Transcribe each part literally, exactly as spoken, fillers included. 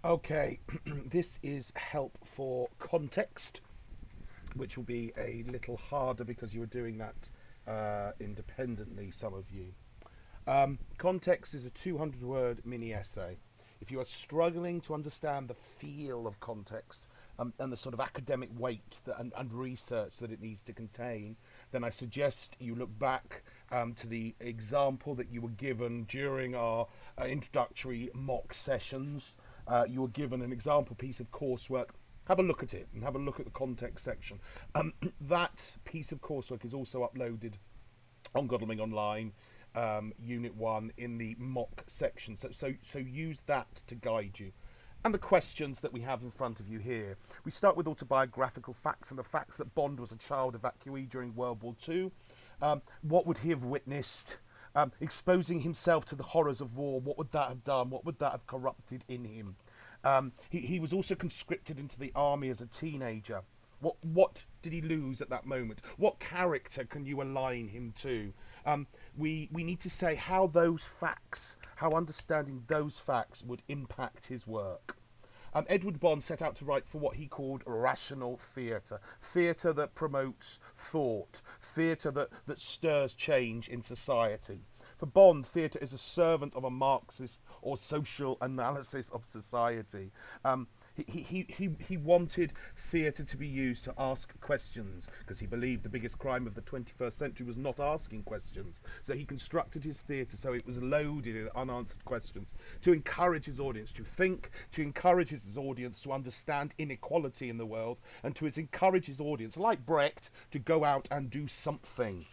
Okay, this is help for context, which will be a little harder because you were doing that uh, independently, some of you. Um, context is a two hundred word mini essay. If you are struggling to understand the feel of context um, and the sort of academic weight that, and, and research that it needs to contain, then I suggest you look back um, to the example that you were given during our uh, introductory mock sessions. Uh, you were given an example piece of coursework. Have a look at it and have a look at the context section. Um, that piece of coursework is also uploaded on Godalming Online, um, Unit One, in the mock section. So, so, so use that to guide you. And the questions that we have in front of you here. We start with autobiographical facts and the facts that Bond was a child evacuee during World War Two. Um, what would he have witnessed? Um, exposing himself to the horrors of war, what would that have done? What would that have corrupted in him? Um, he, he was also conscripted into the army as a teenager. What what did he lose at that moment? What character can you align him to? Um, we we need to say how those facts, how understanding those facts would impact his work. Um, Edward Bond set out to write for what he called rational theatre, theatre that promotes thought, theatre that, that stirs change in society. For Bond, theatre is a servant of a Marxist or social analysis of society. Um, he, he, he, he wanted theatre to be used to ask questions because he believed the biggest crime of the twenty-first century was not asking questions. So he constructed his theatre so it was loaded in unanswered questions to encourage his audience to think, to encourage his audience to understand inequality in the world, and to encourage his audience, like Brecht, to go out and do something.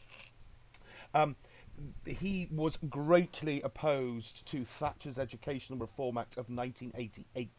Um, he was greatly opposed to Thatcher's Educational Reform Act of nineteen eighty-eight.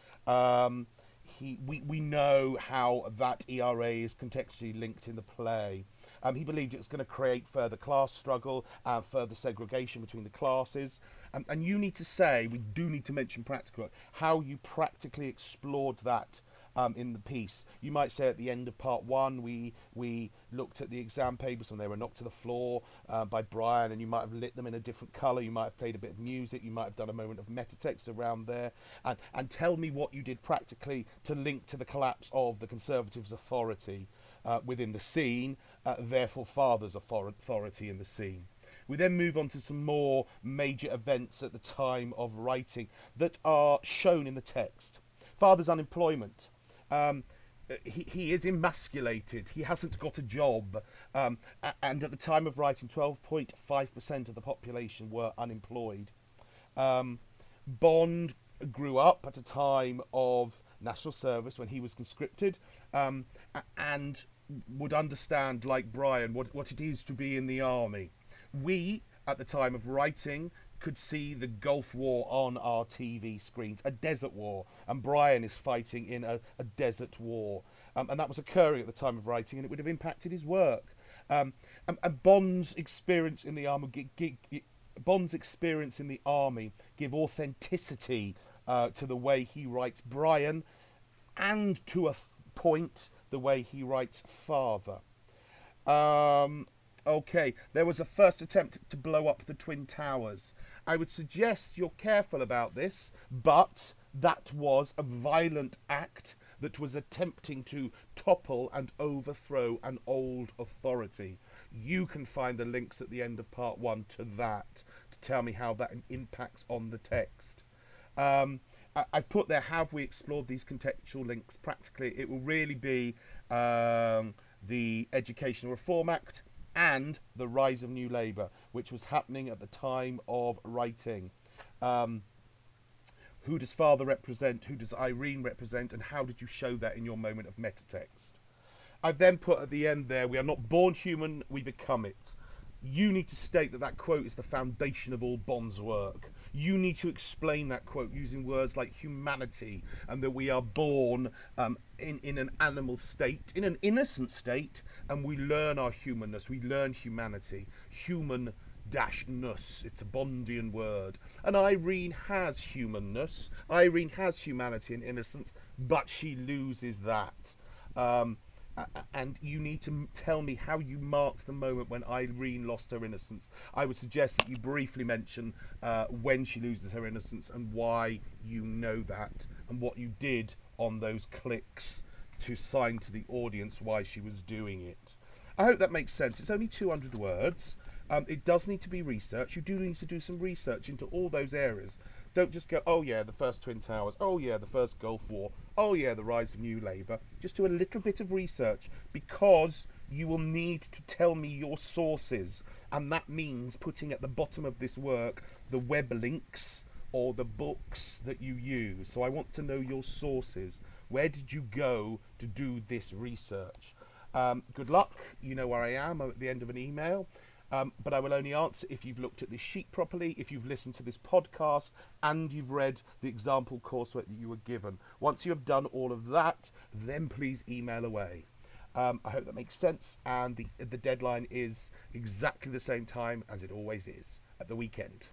Um, he, we, we know how that E R A is contextually linked in the play. Um, he believed it was going to create further class struggle and further segregation between the classes. Um, and you need to say, we do need to mention practical, how you practically explored that um, in the piece. You might say at the end of part one, we we looked at the exam papers and they were knocked to the floor uh, by Brian, and you might have lit them in a different colour. You might have played a bit of music. You might have done a moment of metatext around there. And, and tell me what you did practically to link to the collapse of the Conservatives' authority uh, within the scene, uh, therefore father's authority in the scene. We then move on to some more major events at the time of writing that are shown in the text. Father's unemployment. Um, he, he is emasculated. He hasn't got a job. Um, and at the time of writing, twelve point five percent of the population were unemployed. Um, Bond grew up at a time of national service when he was conscripted, um, and would understand, like Brian, what, what it is to be in the army. We, at the time of writing, could see the Gulf War on our T V screens, a desert war, and Brian is fighting in a, a desert war. Um, and that was occurring at the time of writing, and it would have impacted his work. Um, and, and Bond's experience in the army, g- g- Bond's experience in the army give authenticity uh, to the way he writes Brian, and to a f- point, the way he writes father. Um, okay, there was a first attempt to blow up the Twin Towers. I would suggest you're careful about this, but that was a violent act that was attempting to topple and overthrow an old authority. You can find the links at the end of part one to that to tell me how that impacts on the text. Um, I, I put there, have we explored these contextual links practically? It will really be um, the Educational Reform Act and the rise of New Labour, which was happening at the time of writing. Um, who does father represent? Who does Irene represent? And how did you show that in your moment of metatext? I then put at the end there, we are not born human, we become it. You need to state that that quote is the foundation of all Bond's work. You need to explain that quote using words like humanity, and that we are born um, in, in an animal state, in an innocent state, and we learn our humanness, we learn humanity. Human dash ness, it's a Bondian word. And Irene has humanness, Irene has humanity and innocence, but she loses that. Um, and you need to tell me how you marked the moment when Irene lost her innocence. I would suggest that you briefly mention uh, when she loses her innocence and why you know that and what you did on those clicks to sign to the audience why she was doing it. I hope that makes sense. It's only two hundred words. Um, it does need to be research. You do need to do some research into all those areas. Don't just go, oh yeah, the first Twin Towers, oh yeah, the first Gulf War, oh yeah, the rise of New Labour. Just do a little bit of research, because you will need to tell me your sources. And that means putting at the bottom of this work the web links or the books that you use. So I want to know your sources. Where did you go to do this research? Um, good luck. You know where I am. I'm at the end of an email. Um, but I will only answer if you've looked at this sheet properly, if you've listened to this podcast, and you've read the example coursework that you were given. Once you have done all of that, then please email away. Um, I hope that makes sense, and the, the deadline is exactly the same time as it always is, at the weekend.